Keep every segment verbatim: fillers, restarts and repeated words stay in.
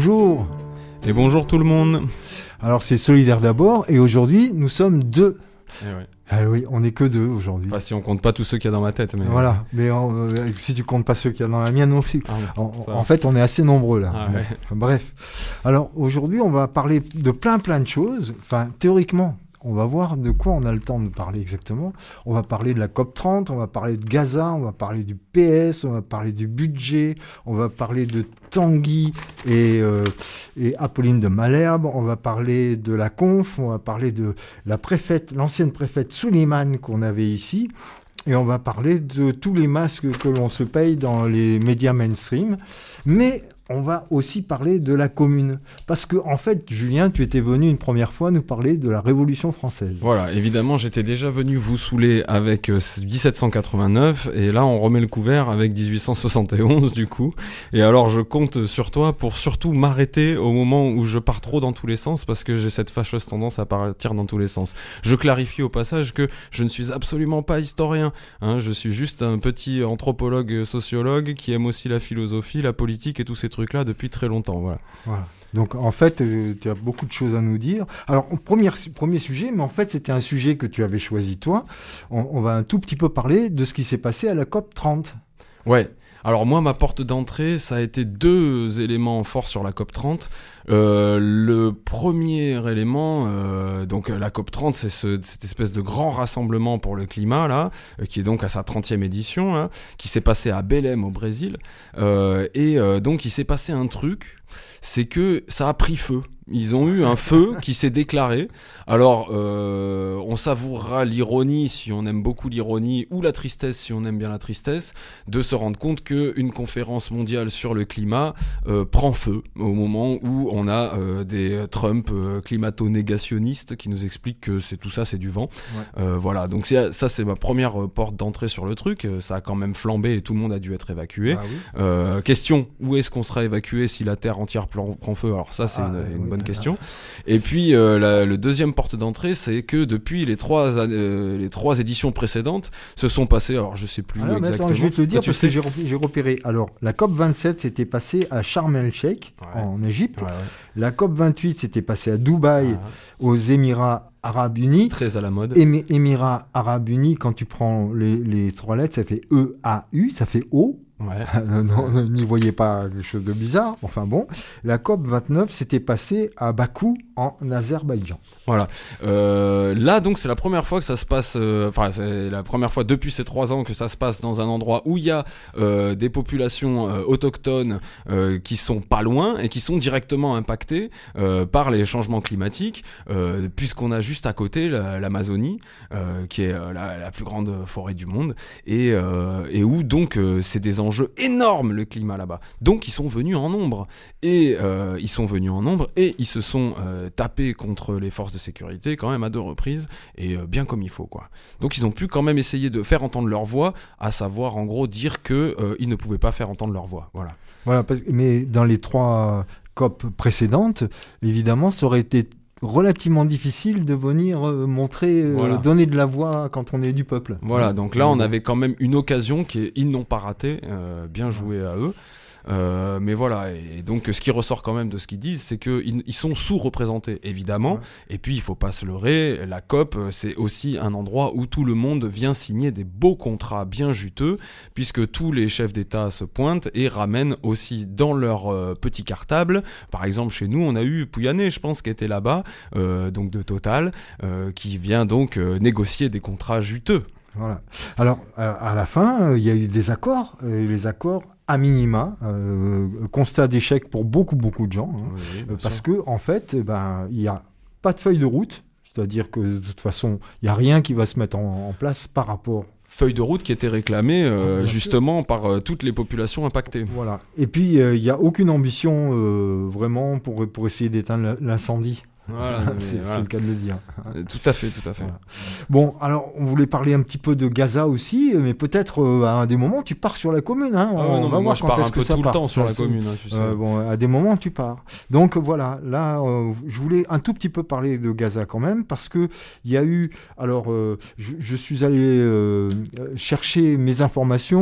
bonjour. Et bonjour tout le monde. Alors c'est Solidaire d'abord et aujourd'hui nous sommes deux. Eh ouais. Ah oui, on n'est que deux aujourd'hui. Enfin, si on compte pas tous ceux qu'il y a dans ma tête. Mais... Voilà, mais euh, si tu comptes pas ceux qu'il y a dans la mienne non plus. Ah, en, en fait, on est assez nombreux là. Ah, ouais. Bref. Alors aujourd'hui, on va parler de plein plein de choses. Enfin, théoriquement, on va voir de quoi on a le temps de parler exactement. On va parler de la COP trente, on va parler de Gaza, on va parler du P S, on va parler du budget, on va parler de Tanguy et, euh, et Apolline de Malherbe, on va parler de la conf, on va parler de la préfète, l'ancienne préfète Souleymane qu'on avait ici, et on va parler de tous les masques que l'on se paye dans les médias mainstream. Mais on va aussi parler de la commune. Parce que, en fait, Julien, tu étais venu une première fois nous parler de la Révolution française. Voilà, évidemment, j'étais déjà venu vous saouler avec euh, dix-sept cent quatre-vingt-neuf, et là, on remet le couvert avec dix-huit cent soixante et onze, du coup. Et alors, je compte sur toi pour surtout m'arrêter au moment où je pars trop dans tous les sens, parce que j'ai cette fâcheuse tendance à partir dans tous les sens. Je clarifie au passage que je ne suis absolument pas historien, hein, je suis juste un petit anthropologue, sociologue, qui aime aussi la philosophie, la politique et tous ces trucs là depuis très longtemps, voilà. Voilà. Donc en fait, euh, tu as beaucoup de choses à nous dire. Alors, premier, premier sujet, mais en fait c'était un sujet que tu avais choisi toi. On, on va un tout petit peu parler de ce qui s'est passé à la COP trente. Ouais. Alors moi, ma porte d'entrée, ça a été deux éléments forts sur la COP trente. Euh, le premier élément, euh, donc la COP trente, c'est ce, cette espèce de grand rassemblement pour le climat là, euh, qui est donc à sa trentième édition, là, qui s'est passé à Belém au Brésil. Euh, et euh, donc il s'est passé un truc, c'est que ça a pris feu. Ils ont eu un feu qui s'est déclaré. Alors, euh, on savourera l'ironie si on aime beaucoup l'ironie, ou la tristesse si on aime bien la tristesse, de se rendre compte qu'une conférence mondiale sur le climat euh, prend feu au moment où on a euh, des Trump euh, climato-négationnistes qui nous expliquent que c'est tout ça, c'est du vent. Ouais. Euh, voilà, donc c'est, ça c'est ma première porte d'entrée sur le truc. Ça a quand même flambé et tout le monde a dû être évacué. Ah, oui. euh, question, où est-ce qu'on sera évacué si la Terre entière prend, prend feu? Alors ça c'est ah, une, une oui. bonne question. Et puis euh, la, le deuxième porte d'entrée, c'est que depuis les trois euh, les trois éditions précédentes se sont passées, alors je sais plus alors, exactement. Attends, je vais te le dire ah, parce sais? que j'ai, j'ai repéré. Alors la COP vingt-sept s'était passée à Sharm el-Sheikh ouais. en Égypte. Ouais, ouais. La COP vingt-huit s'était passée à Dubaï, ouais. aux Émirats Arabes Unis. Très à la mode. Émi- Émirats Arabes Unis, quand tu prends les, les trois lettres, ça fait E A U, ça fait O. Ouais. Euh, non, n'y voyez pas quelque chose de bizarre. Enfin bon, la COP vingt-neuf s'était passée à Bakou, en Azerbaïdjan. Voilà. Euh, là, donc, c'est la première fois que ça se passe. Euh, enfin, c'est la première fois depuis ces trois ans que ça se passe dans un endroit où il y a euh, des populations euh, autochtones euh, qui sont pas loin et qui sont directement impactées euh, par les changements climatiques, euh, puisqu'on a juste à côté la, l'Amazonie, euh, qui est la, la plus grande forêt du monde, et, euh, et où donc euh, c'est des enjeux énormes le climat là-bas. Donc ils sont venus en nombre et euh, ils sont venus en nombre et ils se sont euh, tapés contre les forces de sécurité quand même à deux reprises et euh, bien comme il faut quoi. Donc ils ont pu quand même essayer de faire entendre leur voix, à savoir en gros dire que euh, ils ne pouvaient pas faire entendre leur voix. Voilà. Voilà. Parce, mais dans les trois COP précédentes, évidemment, ça aurait été relativement difficile de venir euh, montrer, euh, voilà. donner de la voix quand on est du peuple. Voilà, donc là on avait quand même une occasion qui ils n'ont pas raté, euh, bien joué à eux. Euh, mais voilà, et donc ce qui ressort quand même de ce qu'ils disent, c'est qu'ils ils sont sous-représentés, évidemment, ouais. Et puis il faut pas se leurrer, la COP, c'est aussi un endroit où tout le monde vient signer des beaux contrats bien juteux, puisque tous les chefs d'État se pointent et ramènent aussi dans leur euh, petit cartable. Par exemple, chez nous, on a eu Pouyanné, je pense, qui était là-bas, euh, donc de Total, euh, qui vient donc euh, négocier des contrats juteux. Voilà. Alors, euh, à la fin, il euh, y a eu des accords, et les accords à minima, euh, constat d'échec pour beaucoup, beaucoup de gens, hein, oui, euh, parce que en fait, eh ben, il n'y a pas de feuille de route, c'est-à-dire que de toute façon, il n'y a rien qui va se mettre en, en place par rapport... Feuille de route qui était réclamée euh, justement sûr. par euh, toutes les populations impactées. Voilà. Et puis, il euh, n'y a aucune ambition euh, vraiment pour, pour essayer d'éteindre l'incendie. Voilà, c'est, voilà. c'est le cas de le dire. Tout à fait, tout à fait. Voilà. Bon, alors on voulait parler un petit peu de Gaza aussi, mais peut-être euh, à des moments tu pars sur la commune. Hein. Ah ouais, non, on moi je pars un peu tout part. le temps sur ça, la commune. Hein, tu sais. Euh, bon, à des moments tu pars. Donc voilà, là, euh, je voulais un tout petit peu parler de Gaza quand même, parce que il y a eu. Alors, euh, je, je suis allé euh, chercher mes informations.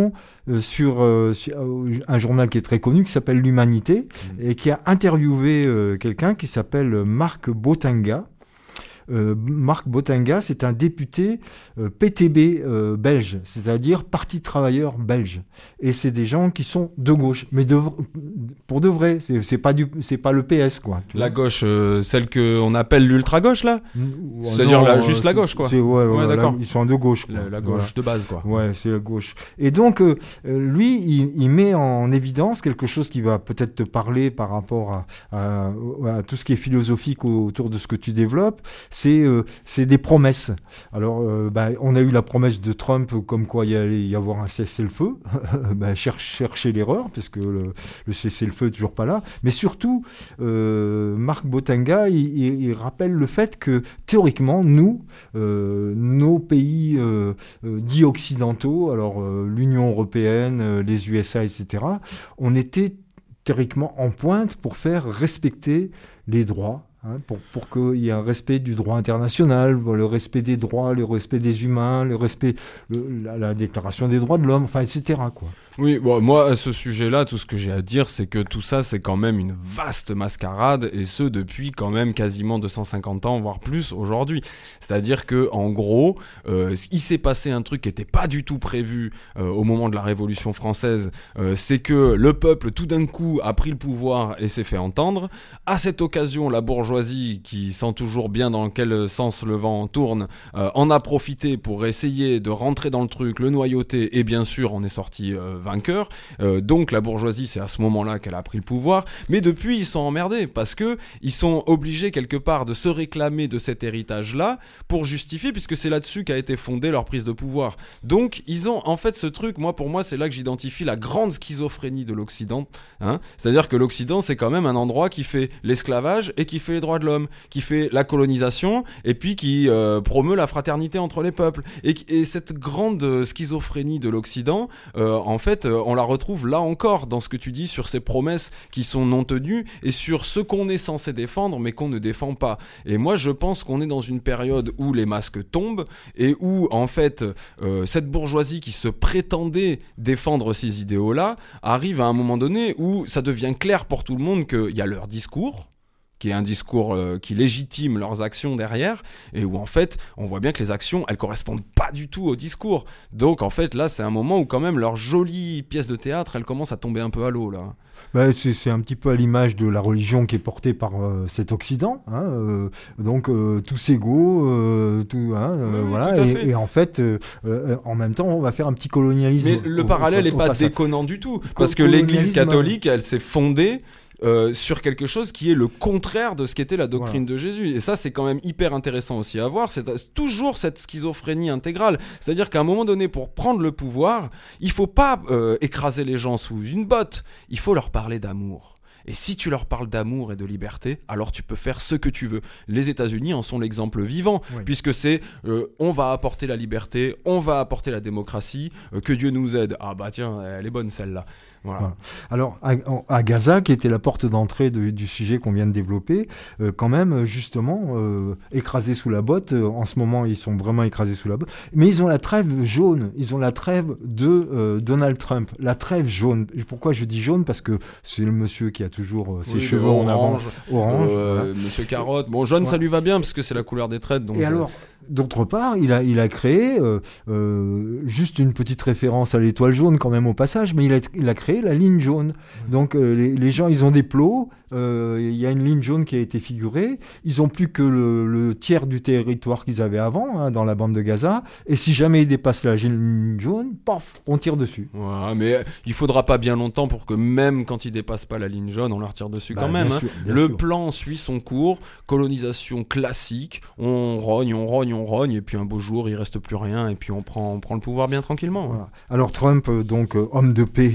euh, sur, euh, sur euh, un journal qui est très connu qui s'appelle l'Humanité mmh. et qui a interviewé euh, quelqu'un qui s'appelle Marc Botenga. Euh, Marc Botenga, c'est un député euh, P T B euh, belge, c'est-à-dire Parti travailleur belge. Et c'est des gens qui sont de gauche, mais de, pour de vrai, c'est, c'est pas du, c'est pas le P S, quoi. La vois. Gauche, euh, celle que on appelle l'ultra-gauche, là mmh, c'est-à-dire non, la, juste euh, la gauche, quoi. C'est, ouais, ouais, ouais d'accord. Là, ils sont de gauche, quoi. La, la gauche voilà. de base, quoi. Ouais, c'est la gauche. Et donc, euh, lui, il, il met en évidence quelque chose qui va peut-être te parler par rapport à, à, à tout ce qui est philosophique autour de ce que tu développes. C'est, euh, c'est des promesses. Alors, euh, bah, on a eu la promesse de Trump comme quoi il allait y avoir un cessez-le-feu. bah, cherche, chercher l'erreur, parce que le, le cessez-le-feu est toujours pas là. Mais surtout, euh, Marc Botenga, il, il, il rappelle le fait que théoriquement, nous, euh, nos pays euh, euh, dits occidentaux, alors euh, l'Union européenne, euh, les U S A, et cetera, on était théoriquement en pointe pour faire respecter les droits. Hein, pour, pour qu'il y ait un respect du droit international, le respect des droits, le respect des humains, le respect, le, la, la déclaration des droits de l'homme, enfin, et cetera, quoi. Oui, bon, moi, à ce sujet-là, tout ce que j'ai à dire, c'est que tout ça, c'est quand même une vaste mascarade, et ce, depuis quand même quasiment deux cent cinquante ans, voire plus, aujourd'hui. C'est-à-dire que, en gros, euh, il s'est passé un truc qui n'était pas du tout prévu euh, au moment de la Révolution française, euh, c'est que le peuple, tout d'un coup, a pris le pouvoir et s'est fait entendre. À cette occasion, la bourgeoisie, qui sent toujours bien dans quel sens le vent tourne, euh, en a profité pour essayer de rentrer dans le truc, le noyauter, et bien sûr, on est sorti euh, vainqueur. Euh, donc la bourgeoisie, c'est à ce moment-là qu'elle a pris le pouvoir. Mais depuis, ils sont emmerdés parce que ils sont obligés quelque part de se réclamer de cet héritage-là pour justifier, puisque c'est là-dessus qu'a été fondée leur prise de pouvoir. Donc ils ont en fait ce truc. Moi, pour moi, c'est là que j'identifie la grande schizophrénie de l'Occident. Hein, c'est-à-dire que l'Occident, c'est quand même un endroit qui fait l'esclavage et qui fait les droits de l'homme, qui fait la colonisation et puis qui euh, promeut la fraternité entre les peuples. Et, et cette grande schizophrénie de l'Occident, euh, en fait, on la retrouve là encore dans ce que tu dis sur ces promesses qui sont non tenues et sur ce qu'on est censé défendre mais qu'on ne défend pas. Et moi, je pense qu'on est dans une période où les masques tombent et où, en fait, euh, cette bourgeoisie qui se prétendait défendre ces idéaux-là arrive à un moment donné où ça devient clair pour tout le monde qu'il y a leur discours, qui est un discours euh, qui légitime leurs actions derrière, et où en fait, on voit bien que les actions, elles correspondent pas du tout au discours. Donc en fait, là, c'est un moment où quand même leur jolie pièce de théâtre, elle commence à tomber un peu à l'eau, là. Bah, c'est, c'est un petit peu à l'image de la religion qui est portée par euh, cet Occident, hein, euh, donc euh, tous égaux, euh, tout, hein, euh, oui, voilà, tout et, et en fait, euh, euh, en même temps, on va faire un petit colonialisme. Mais le au, parallèle au, n'est au, pas au déconnant du tout, parce que l'Église catholique, elle s'est fondée Euh, sur quelque chose qui est le contraire de ce qu'était la doctrine voilà. de Jésus. Et ça, c'est quand même hyper intéressant aussi à voir. C'est toujours cette schizophrénie intégrale. C'est-à-dire qu'à un moment donné, pour prendre le pouvoir, il faut pas euh, écraser les gens sous une botte. Il faut leur parler d'amour. Et si tu leur parles d'amour et de liberté, alors tu peux faire ce que tu veux. Les États-Unis en sont l'exemple vivant, oui. puisque c'est euh, on va apporter la liberté, on va apporter la démocratie, euh, que Dieu nous aide. Ah bah tiens, elle est bonne celle-là. Voilà. Voilà. Alors à, à Gaza, qui était la porte d'entrée de, du sujet qu'on vient de développer, euh, quand même justement euh, écrasés sous la botte. Euh, en ce moment, ils sont vraiment écrasés sous la botte. Mais ils ont la trêve jaune. Ils ont la trêve de euh, Donald Trump. La trêve jaune. Pourquoi je dis jaune ? Parce que c'est le monsieur qui a toujours euh, ses oui, cheveux en avant, orange. Euh, voilà. Monsieur Carotte. Bon, jaune, ouais. ça lui va bien parce que c'est la couleur des traites. Donc Et je... alors. D'autre part, il a, il a créé, euh, euh, juste une petite référence à l'étoile jaune quand même au passage, mais il a, il a créé la ligne jaune. Donc euh, les, les gens, ils ont des plots, euh, il y a une ligne jaune qui a été figurée, ils ont plus que le, le tiers du territoire qu'ils avaient avant, hein, dans la bande de Gaza, et si jamais ils dépassent la ligne jaune, paf, on tire dessus. Ouais, mais il faudra pas bien longtemps pour que même quand ils dépassent pas la ligne jaune, on leur tire dessus bah, quand même. Hein. Sûr, le sûr. plan suit son cours, colonisation classique, on rogne, on rogne, on rogne, et puis un beau jour, il reste plus rien, et puis on prend, on prend le pouvoir bien tranquillement. Voilà. Alors Trump, donc euh, homme de paix.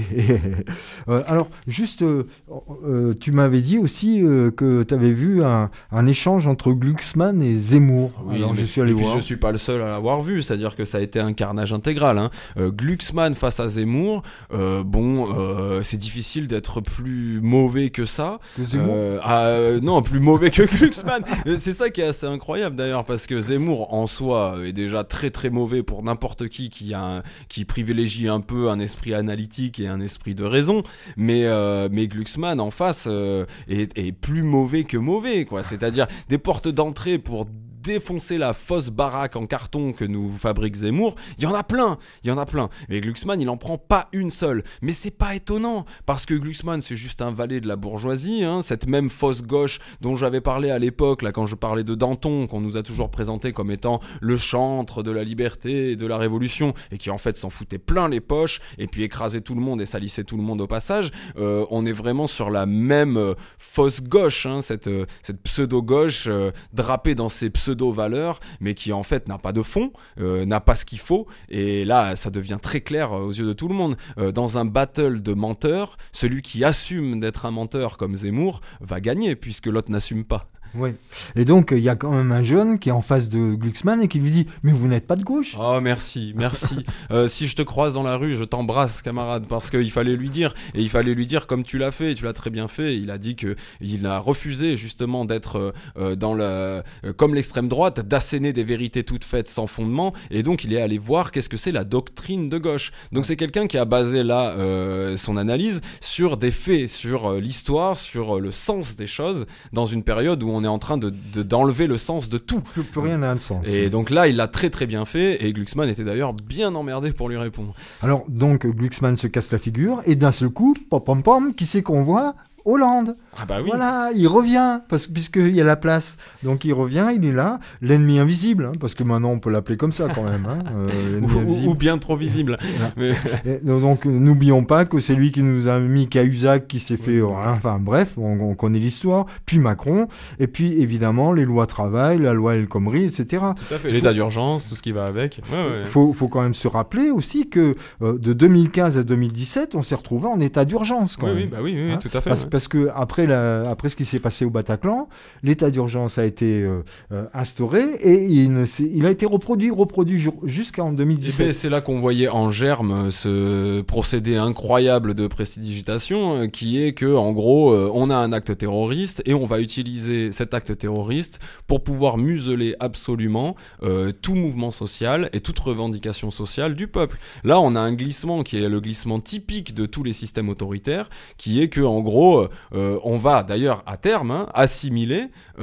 euh, alors juste, euh, euh, tu m'avais dit aussi euh, que tu avais vu un, un échange entre Glucksmann et Zemmour. Oui, alors mais, je suis allé et puis voir. je suis pas le seul à l'avoir vu, c'est-à-dire que ça a été un carnage intégral. Hein. Euh, Glucksmann face à Zemmour, euh, bon, euh, c'est difficile d'être plus mauvais que ça. Que Zemmour euh, ah, euh, Non, plus mauvais que Glucksmann. C'est ça qui est assez incroyable d'ailleurs, parce que Zemmour, humour en soi est déjà très très mauvais pour n'importe qui qui a un, qui privilégie un peu un esprit analytique et un esprit de raison, mais euh, mais Glucksmann en face euh, est, est plus mauvais que mauvais, quoi. C'est-à-dire des portes d'entrée pour défoncer la fausse baraque en carton que nous fabrique Zemmour, il y en a plein, il y en a plein. Mais Glucksmann, il en prend pas une seule. Mais c'est pas étonnant, parce que Glucksmann, c'est juste un valet de la bourgeoisie, hein, cette même fausse gauche dont j'avais parlé à l'époque, là, quand je parlais de Danton, qu'on nous a toujours présenté comme étant le chantre de la liberté et de la révolution, et qui en fait s'en foutait plein les poches, et puis écrasait tout le monde et salissait tout le monde au passage. Euh, on est vraiment sur la même euh, fausse gauche, hein, cette, euh, cette pseudo-gauche euh, drapée dans ses pseudo valeurs, mais qui en fait n'a pas de fond, euh, n'a pas ce qu'il faut, et là ça devient très clair aux yeux de tout le monde. Euh, dans un battle de menteurs, celui qui assume d'être un menteur comme Zemmour va gagner, puisque l'autre n'assume pas. Oui. Et donc, il y a quand même un jeune qui est en face de Glucksmann et qui lui dit « Mais vous n'êtes pas de gauche !» Oh, merci, merci. euh, si je te croise dans la rue, je t'embrasse, camarade, parce qu'il fallait lui dire, et il fallait lui dire comme tu l'as fait, et tu l'as très bien fait. Il a dit que il a refusé justement d'être euh, dans le, euh, comme l'extrême droite, d'asséner des vérités toutes faites sans fondement, et donc il est allé voir qu'est-ce que c'est la doctrine de gauche. Donc c'est quelqu'un qui a basé là euh, son analyse sur des faits, sur euh, l'histoire, sur euh, le sens des choses, dans une période où on est en train de, de, d'enlever le sens de tout. Plus, plus rien n'a de sens. Et donc là, il l'a très très bien fait, et Glucksmann était d'ailleurs bien emmerdé pour lui répondre. Alors, donc, Glucksmann se casse la figure, et d'un seul coup, pom pom pom, qui c'est qu'on voit ? Hollande. Ah bah oui. Voilà, il revient, parce, puisqu'il y a la place. Donc il revient, il est là, l'ennemi invisible, hein, parce que maintenant on peut l'appeler comme ça quand même. Hein, euh, ou, ou bien trop visible. Mais... Et, donc n'oublions pas que c'est lui qui nous a mis Cahuzac, qui s'est fait... Oui. Enfin bref, on, on connaît l'histoire. Puis Macron, et puis évidemment les lois travail, la loi El Khomri, et cetera. Tout à fait, l'état d'urgence, tout ce qui va avec. Il ouais, ouais. faut, faut quand même se rappeler aussi que euh, de deux mille quinze à deux mille dix-sept, on s'est retrouvé en état d'urgence quand oui, même. Oui, bah oui, oui, hein, tout à fait. Parce, ouais. parce que après, la, après ce qui s'est passé au Bataclan, l'état d'urgence a été euh, euh, instauré et il, ne il a été reproduit, reproduit jusqu'en deux mille dix-sept. Et c'est là qu'on voyait en germe ce procédé incroyable de prestidigitation qui est que, en gros, euh, on a un acte terroriste et on va utiliser cet acte terroriste pour pouvoir museler absolument euh, tout mouvement social et toute revendication sociale du peuple. Là, on a un glissement qui est le glissement typique de tous les systèmes autoritaires, qui est que, en gros, euh, on va d'ailleurs à terme hein, assimiler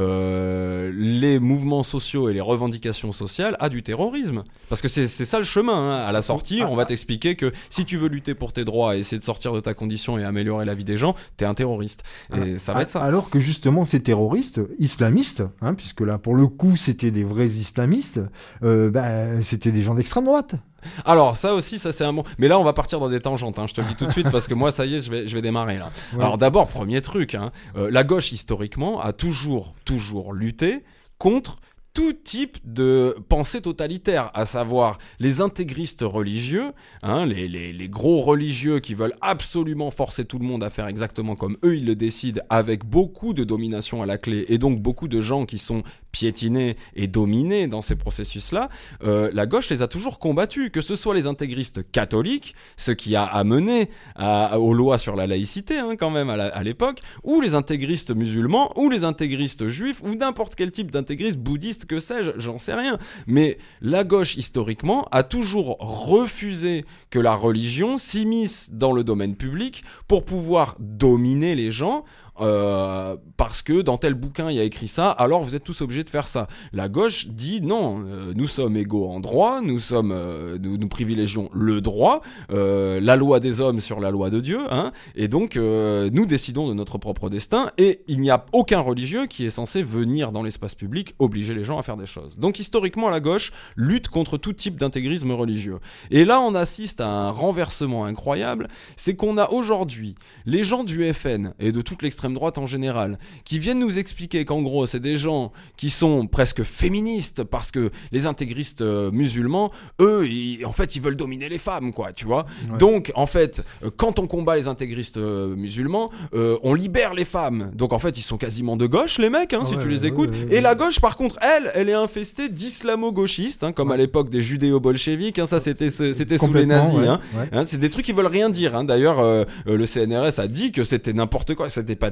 euh, les mouvements sociaux et les revendications sociales à du terrorisme. Parce que c'est, c'est ça le chemin. Hein. À la sortie, on va t'expliquer que si tu veux lutter pour tes droits et essayer de sortir de ta condition et améliorer la vie des gens, t'es un terroriste. Et ah, ça va être ça. Alors que justement, ces terroristes islamistes, hein, puisque là, pour le coup, c'était des vrais islamistes, euh, bah, c'était des gens d'extrême droite. Alors ça aussi, ça c'est un bon... Mais là on va partir dans des tangentes, hein, je te le dis tout de suite parce que moi ça y est, je vais, je vais démarrer là. Ouais. Alors d'abord, premier truc, hein, euh, la gauche historiquement a toujours, toujours lutté contre tout type de pensée totalitaire, à savoir les intégristes religieux, hein, les, les, les gros religieux qui veulent absolument forcer tout le monde à faire exactement comme eux ils le décident, avec beaucoup de domination à la clé et donc beaucoup de gens qui sont piétinés et dominés dans ces processus-là, euh, la gauche les a toujours combattus, que ce soit les intégristes catholiques, ce qui a amené à, aux lois sur la laïcité hein, quand même à, la, à l'époque, ou les intégristes musulmans, ou les intégristes juifs, ou n'importe quel type d'intégriste bouddhiste, que sais-je, j'en sais rien. Mais la gauche, historiquement, a toujours refusé que la religion s'immisce dans le domaine public pour pouvoir dominer les gens, Euh, parce que dans tel bouquin il y a écrit ça, alors vous êtes tous obligés de faire ça. La gauche dit non, euh, nous sommes égaux en droit, nous sommes, euh, nous, nous privilégions le droit, euh, la loi des hommes sur la loi de Dieu, hein, et donc euh, nous décidons de notre propre destin, et il n'y a aucun religieux qui est censé venir dans l'espace public obliger les gens à faire des choses. Donc historiquement la gauche lutte contre tout type d'intégrisme religieux. Et là on assiste à un renversement incroyable, c'est qu'on a aujourd'hui les gens du F N et de toute l'extrême droite en général, qui viennent nous expliquer qu'en gros c'est des gens qui sont presque féministes parce que les intégristes euh, musulmans, eux, ils, en fait ils veulent dominer les femmes, quoi, tu vois. Ouais. Donc en fait, euh, quand on combat les intégristes euh, musulmans, euh, on libère les femmes. Donc en fait ils sont quasiment de gauche les mecs, hein, ouais, si tu les écoutes. Ouais, ouais, ouais. Et la gauche par contre, elle, elle est infestée d'islamo-gauchistes, hein, comme ouais. à l'époque des judéo-bolcheviques. Hein, ça c'était c'était sous les nazis. Ouais, hein. Ouais. Hein, c'est des trucs qui veulent rien dire. Hein. D'ailleurs, euh, le C N R S a dit que c'était n'importe quoi, c'était pas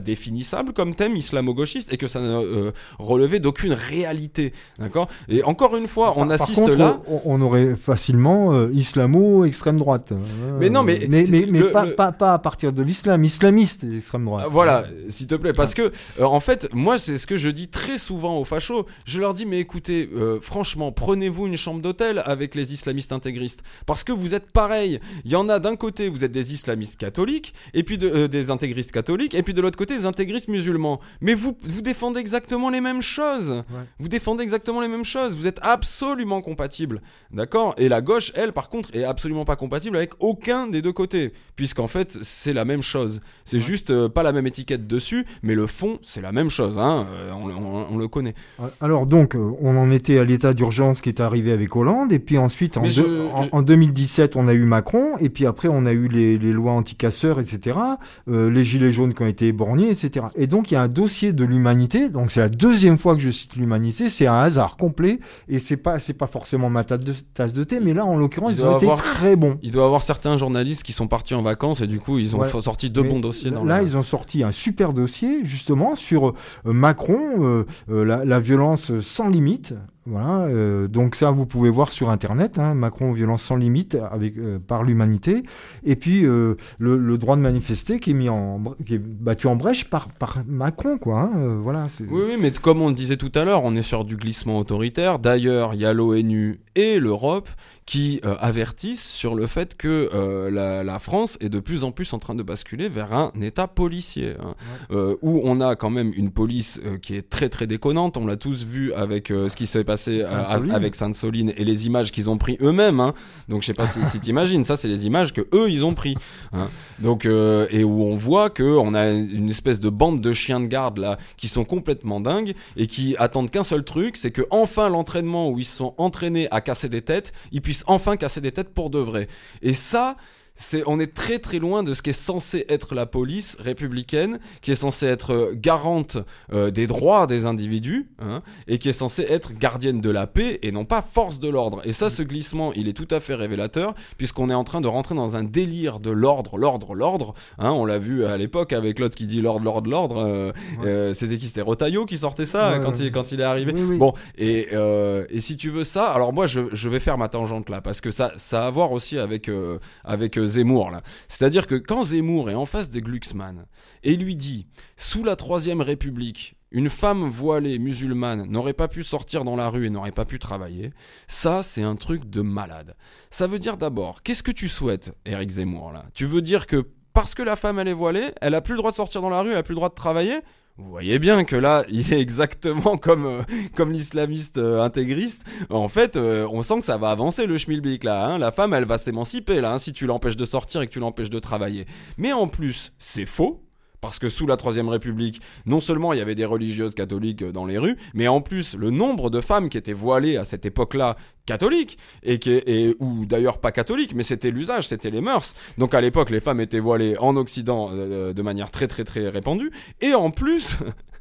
définissable comme thème islamo-gauchiste et que ça ne euh, relevait d'aucune réalité, d'accord ? Et encore une fois, on par, assiste par contre, là. On, on aurait facilement euh, islamo-extrême droite. Mais non, mais mais, mais, mais le, pas, le... pas, pas à partir de l'islam, islamiste extrême droite. Voilà, s'il te plaît, parce que euh, en fait, moi, c'est ce que je dis très souvent aux fachos. Je leur dis, mais écoutez, euh, franchement, prenez-vous une chambre d'hôtel avec les islamistes intégristes, parce que vous êtes pareil. Il y en a d'un côté, vous êtes des islamistes catholiques, et puis de, euh, des intégristes catholiques, et puis de l'autre côté, des intégristes musulmans. Mais vous, vous défendez exactement les mêmes choses. Ouais. Vous défendez exactement les mêmes choses. Vous êtes absolument compatibles, d'accord ? Et la gauche, elle, par contre, est absolument pas compatible avec aucun des deux côtés, puisqu'en fait, c'est la même chose. C'est ouais. juste euh, pas la même étiquette dessus, mais le fond, c'est la même chose. Hein. Euh, on, on, on le connaît. Alors donc, on en était à l'état d'urgence qui est arrivé avec Hollande, et puis ensuite, en, je, de, je... en, en deux mille dix-sept, on a eu Macron, et puis après, on a eu les, les lois anti-casseurs, et cetera, euh, les gilets jaunes qui ont été éborgnés, et cetera. Et donc, il y a un dossier de l'humanité, donc c'est la deuxième fois que je cite l'humanité, c'est un hasard complet, et c'est pas, c'est pas forcément ma tasse de, tasse de thé, mais là, en l'occurrence, ils ont avoir, été très bons. Il doit y avoir certains journalistes qui sont partis en vacances, et du coup, ils ont ouais. sorti deux mais bons dossiers. Dans là, la... ils ont sorti un super dossier, justement, sur euh, Macron, euh, euh, la, la violence sans limite. Voilà, euh, donc ça vous pouvez voir sur internet, hein, Macron violence sans limite avec euh, par l'humanité, et puis euh, le, le droit de manifester qui est mis en qui est battu en brèche par par Macron quoi. Hein, euh, voilà. C'est... Oui oui, mais comme on le disait tout à l'heure, on est sur du glissement autoritaire. D'ailleurs, il y a l'ONU et l'Europe qui euh, avertissent sur le fait que euh, la, la France est de plus en plus en train de basculer vers un état policier, hein, ouais. euh, où on a quand même une police euh, qui est très très déconnante. On l'a tous vu avec euh, ce qui s'est passé euh, avec Sainte-Soline et les images qu'ils ont pris eux-mêmes. Hein. Donc je sais pas si, si t'imagines, ça c'est les images que eux ils ont pris. Hein. Donc euh, et où on voit que on a une espèce de bande de chiens de garde là qui sont complètement dingues et qui attendent qu'un seul truc, c'est que enfin l'entraînement où ils se sont entraînés à casser des têtes, ils puissent enfin casser des têtes pour de vrai. Et ça, c'est, on est très très loin de ce qui est censé être la police républicaine, qui est censée être garante euh, des droits des individus, hein, et qui est censée être gardienne de la paix et non pas force de l'ordre. Et ça, ce glissement, il est tout à fait révélateur, puisqu'on est en train de rentrer dans un délire de l'ordre, l'ordre, l'ordre. Hein, on l'a vu à l'époque avec l'autre qui dit l'ordre, l'ordre, l'ordre. Euh, ouais. euh, c'était qui ? C'était Rotaillot qui sortait ça ouais, quand, ouais. il, quand il est arrivé. Oui, oui. Bon, et, euh, et si tu veux ça, alors moi, je, je vais faire ma tangente là, parce que ça, ça a à voir aussi avec, euh, avec Zemmour là. C'est-à-dire que quand Zemmour est en face de Glucksmann et lui dit sous la Troisième République une femme voilée musulmane n'aurait pas pu sortir dans la rue et n'aurait pas pu travailler, ça c'est un truc de malade. Ça veut dire d'abord, qu'est-ce que tu souhaites, Éric Zemmour là ? Tu veux dire que parce que la femme elle est voilée, elle a plus le droit de sortir dans la rue, elle a plus le droit de travailler ? Vous voyez bien que là, il est exactement comme euh, comme l'islamiste euh, intégriste. En fait, euh, on sent que ça va avancer le schmilblick là. Hein. La femme, elle va s'émanciper là, hein, si tu l'empêches de sortir et que tu l'empêches de travailler. Mais en plus, c'est faux. Parce que sous la Troisième République, non seulement il y avait des religieuses catholiques dans les rues, mais en plus, le nombre de femmes qui étaient voilées à cette époque-là catholiques, et qui, et, ou d'ailleurs pas catholiques, mais c'était l'usage, c'était les mœurs. Donc à l'époque, les femmes étaient voilées en Occident euh, de manière très très très répandue, et en plus...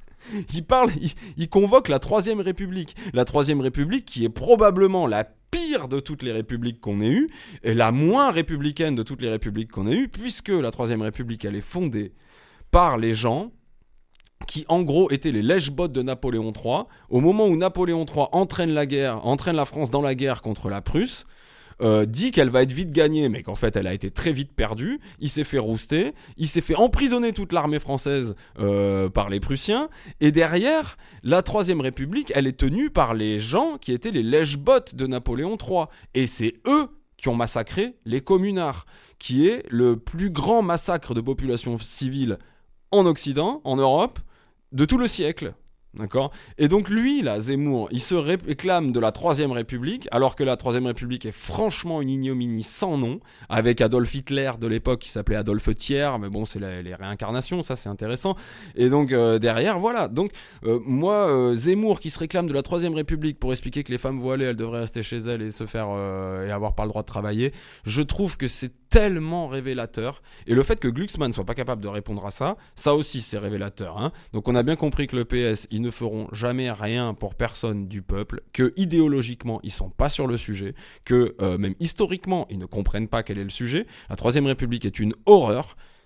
il parle, il, il convoque la Troisième République. La Troisième République qui est probablement la pire de toutes les républiques qu'on ait eues, et la moins républicaine de toutes les républiques qu'on ait eues, puisque la Troisième République, elle est fondée par les gens qui en gros étaient les lèche-bottes de Napoléon trois. Au moment où Napoléon trois entraîne la guerre, entraîne la France dans la guerre contre la Prusse, euh, dit qu'elle va être vite gagnée, mais qu'en fait elle a été très vite perdue. Il s'est fait rouster, il s'est fait emprisonner toute l'armée française euh, par les Prussiens, et derrière, la Troisième République, elle est tenue par les gens qui étaient les lèche-bottes de Napoléon trois. Et c'est eux qui ont massacré les communards, qui est le plus grand massacre de population civile en Occident, en Europe, de tout le siècle. D'accord ? Et donc lui, là, Zemmour, il se réclame de la Troisième République, alors que la Troisième République est franchement une ignominie sans nom, avec Adolf Hitler de l'époque qui s'appelait Adolphe Thiers, mais bon, c'est la, les réincarnations, ça c'est intéressant. Et donc euh, derrière, voilà. Donc euh, moi, euh, Zemmour qui se réclame de la Troisième République pour expliquer que les femmes voilées, elles devraient rester chez elles et se faire euh, et avoir pas le droit de travailler, je trouve que c'est tellement révélateur. Et le fait que Glucksmann soit pas capable de répondre à ça, ça aussi c'est révélateur. Hein. Donc on a bien compris que le P S, ils ne feront jamais rien pour personne du peuple, que idéologiquement ils sont pas sur le sujet, que euh, même historiquement ils ne comprennent pas quel est le sujet. La Troisième République est une horreur.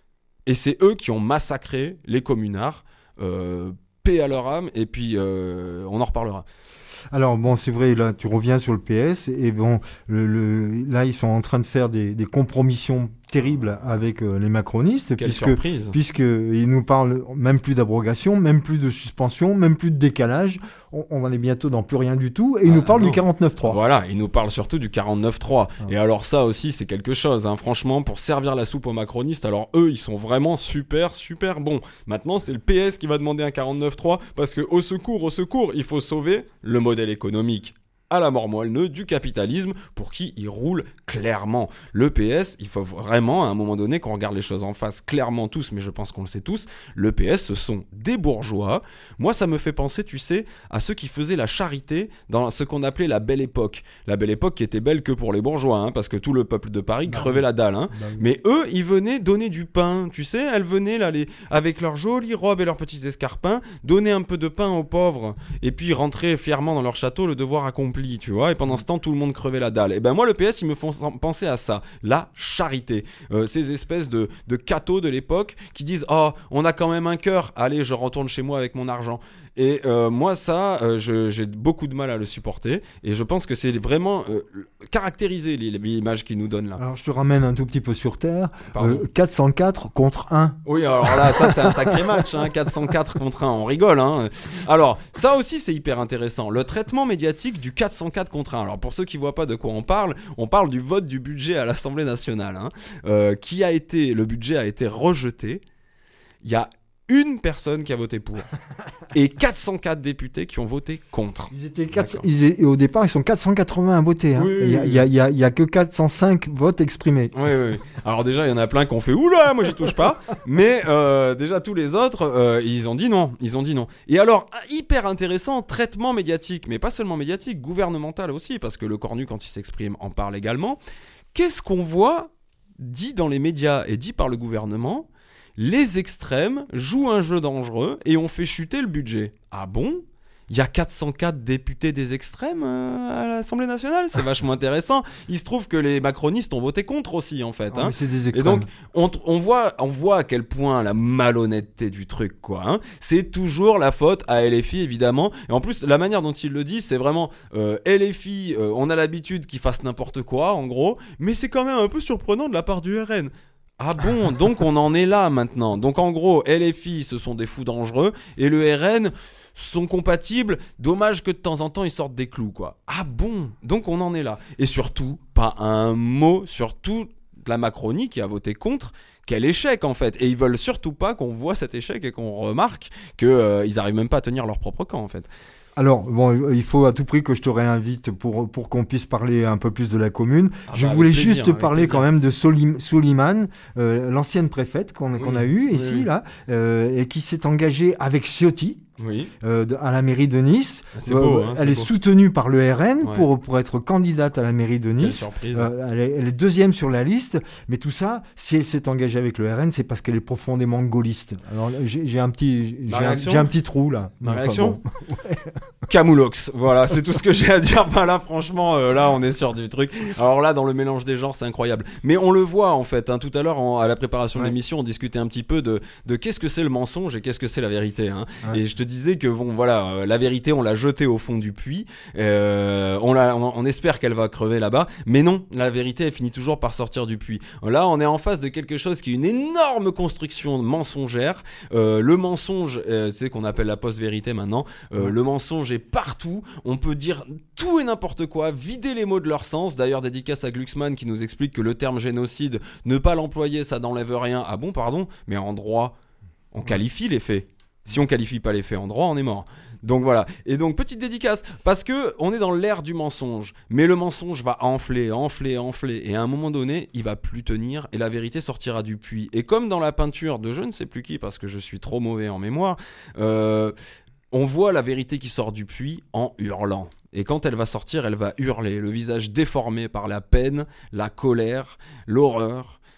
Et c'est eux qui ont massacré les communards. Euh, paix à leur âme, et puis euh, on en reparlera. Alors bon, c'est vrai, là tu reviens sur le P S, et bon, le, le, là ils sont en train de faire des, des compromissions terribles avec euh, les macronistes, Quelle puisque surprise. puisqu'ils nous parlent même plus d'abrogation, même plus de suspension, même plus de décalage, on, on en est bientôt dans plus rien du tout, et ils ah, nous parlent non. du quarante-neuf trois. Voilà, ils nous parlent surtout du quarante-neuf trois. Ah. Et alors ça aussi c'est quelque chose, hein. Franchement, pour servir la soupe aux macronistes, alors eux ils sont vraiment super super bons. Maintenant c'est le P S qui va demander un quarante-neuf trois, parce que au secours, au secours, il faut sauver le modèle économique à la mort moelle du capitalisme, pour qui il roule clairement. Le P S, il faut vraiment à un moment donné qu'on regarde les choses en face clairement tous, mais je pense qu'on le sait tous, le P S ce sont des bourgeois. Moi ça me fait penser, tu sais, à ceux qui faisaient la charité dans ce qu'on appelait la Belle Époque. La Belle Époque qui était belle que pour les bourgeois, hein, parce que tout le peuple de Paris bah crevait oui. la dalle. Hein. Bah oui. Mais eux, ils venaient donner du pain, tu sais, elles venaient là, les... avec leurs jolies robes et leurs petits escarpins, donner un peu de pain aux pauvres, et puis rentrer fièrement dans leur château, le devoir accompli. Tu vois, et pendant ce temps tout le monde crevait la dalle. Et ben moi le P S ils me font penser à ça, la charité, euh, ces espèces de, de cathos de l'époque qui disent oh on a quand même un cœur, allez je retourne chez moi avec mon argent. Et euh, moi ça euh, je, j'ai beaucoup de mal à le supporter, et je pense que c'est vraiment euh, caractériser l'image qu'ils nous donnent là. Alors je te ramène un tout petit peu sur terre, euh, quatre cent quatre contre un. Oui alors là ça c'est un sacré match, hein, quatre cent quatre contre un, on rigole, hein. Alors ça aussi c'est hyper intéressant, le traitement médiatique du quatre cent quatre contre un. Alors pour ceux qui voient pas de quoi on parle, on parle du vote du budget à l'Assemblée nationale, hein, euh, qui a été, le budget a été rejeté. Il y a une personne qui a voté pour et quatre cent quatre députés qui ont voté contre. Ils étaient quatre, ils, au départ, ils sont quatre cent quatre-vingts à voter. Hein. Oui, il y a, il y a, il y a, il y a que quatre cent cinq votes exprimés. Oui, oui, oui. Alors déjà, il y en a plein qui ont fait oula, moi j'y touche pas. Mais euh, déjà tous les autres, euh, ils ont dit non, ils ont dit non. Et alors hyper intéressant, traitement médiatique, mais pas seulement médiatique, gouvernemental aussi, parce que le Cornu quand il s'exprime en parle également. Qu'est-ce qu'on voit dit dans les médias et dit par le gouvernement? Les extrêmes jouent un jeu dangereux et ont fait chuter le budget. Ah bon ? Il y a quatre cent quatre députés des extrêmes euh, à l'Assemblée nationale, c'est vachement intéressant. Il se trouve que les macronistes ont voté contre aussi en fait. Oh, hein. mais c'est des extrêmes. Et donc on, on voit, on voit à quel point la malhonnêteté du truc quoi. Hein. C'est toujours la faute à L F I évidemment. Et en plus la manière dont il le dit, c'est vraiment euh, L F I. Euh, on a l'habitude qu'ils fassent n'importe quoi en gros, mais c'est quand même un peu surprenant de la part du R N. Ah bon, donc on en est là maintenant. Donc en gros, L F I, ce sont des fous dangereux, et le R N sont compatibles. Dommage que de temps en temps, ils sortent des clous, quoi. Ah bon, donc on en est là. Et surtout, pas un mot sur toute la Macronie qui a voté contre. Quel échec en fait. Et ils veulent surtout pas qu'on voit cet échec et qu'on remarque qu'ils euh, arrivent même pas à tenir leur propre camp en fait. Alors, bon, il faut à tout prix que je te réinvite pour, pour qu'on puisse parler un peu plus de la commune. Ah je bah, voulais plaisir, juste parler plaisir. quand même de Solim, Soliman, euh, l'ancienne préfète qu'on oui, qu'on a eue oui, ici, oui. là, euh, et qui s'est engagée avec Ciotti. Oui. Euh, de, à la mairie de Nice. C'est beau, hein, elle c'est est beau. soutenue par le R N Ouais. pour, pour être candidate à la mairie de Quelle Nice. surprise. Euh, elle, est, elle est deuxième sur la liste, mais tout ça, si elle s'est engagée avec le R N, c'est parce qu'elle est profondément gaulliste. Alors j'ai, j'ai un petit, j'ai un, j'ai un petit trou là. Ma enfin, réaction bon. Camoulox, voilà, c'est tout ce que j'ai à dire. Bah là, franchement, euh, là, on est sur du truc. Alors là, dans le mélange des genres, c'est incroyable. Mais on le voit en fait. Hein, tout à l'heure, en, à la préparation ouais. de l'émission, on discutait un petit peu de, de qu'est-ce que c'est le mensonge et qu'est-ce que c'est la vérité. Hein. Ouais. Et je te disais que bon, voilà, euh, la vérité, on l'a jetée au fond du puits. Euh, on, la, on, on espère qu'elle va crever là-bas, mais non, la vérité, elle finit toujours par sortir du puits. Là, on est en face de quelque chose qui est une énorme construction mensongère. Euh, le mensonge, euh, tu sais qu'on appelle la post-vérité maintenant. Euh, ouais. Le mensonge est partout. On peut dire tout et n'importe quoi, vider les mots de leur sens. D'ailleurs, dédicace à Glucksmann qui nous explique que le terme génocide, ne pas l'employer, ça n'enlève rien. Ah bon, pardon, mais en droit, on qualifie les faits. Si on qualifie pas les faits en droit, on est mort. Donc voilà. Et donc petite dédicace, parce que on est dans l'ère du mensonge, mais le mensonge va enfler, enfler, enfler, et à un moment donné, il va plus tenir, et la vérité sortira du puits. Et comme dans la peinture de je ne sais plus qui, parce que je suis trop mauvais en mémoire, euh, on voit la vérité qui sort du puits en hurlant. Et quand elle va sortir, elle va hurler, le visage déformé par la peine, la colère, l'horreur.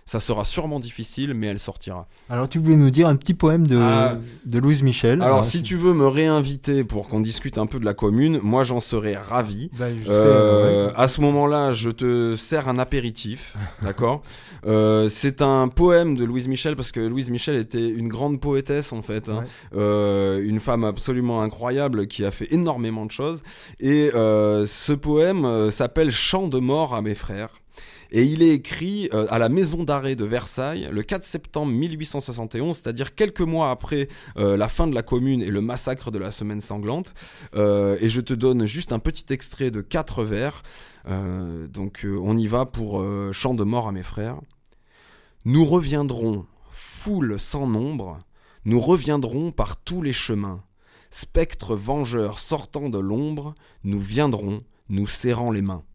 Ça sera sûrement difficile, mais elle sortira. Alors, tu voulais nous dire un petit poème de, Ah. de Louise Michel. Alors, Ouais, si c'est- tu veux me réinviter pour qu'on discute un peu de la commune, moi j'en serais ravi. Bah, je serais, Euh, ouais. à ce moment-là, je te sers un apéritif, d'accord. Euh, C'est un poème de Louise Michel, parce que Louise Michel était une grande poétesse en fait, hein. Ouais. Euh, une femme absolument incroyable qui a fait énormément de choses. Et euh, ce poème euh, s'appelle Chant de mort à mes frères. Et il est écrit euh, à la maison d'arrêt de Versailles le quatre septembre mille huit cent soixante et onze, c'est-à-dire quelques mois après euh, la fin de la Commune et le massacre de la Semaine sanglante. Euh, et je te donne juste un petit extrait de quatre vers. Euh, donc euh, on y va pour euh, Chant de mort à mes frères. Nous reviendrons, foule sans nombre, nous reviendrons par tous les chemins. Spectres vengeurs sortant de l'ombre, nous viendrons, nous serrant les mains.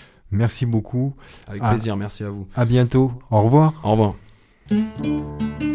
Merci beaucoup. Avec Ah. plaisir, merci à vous. À bientôt. Au revoir. Au revoir.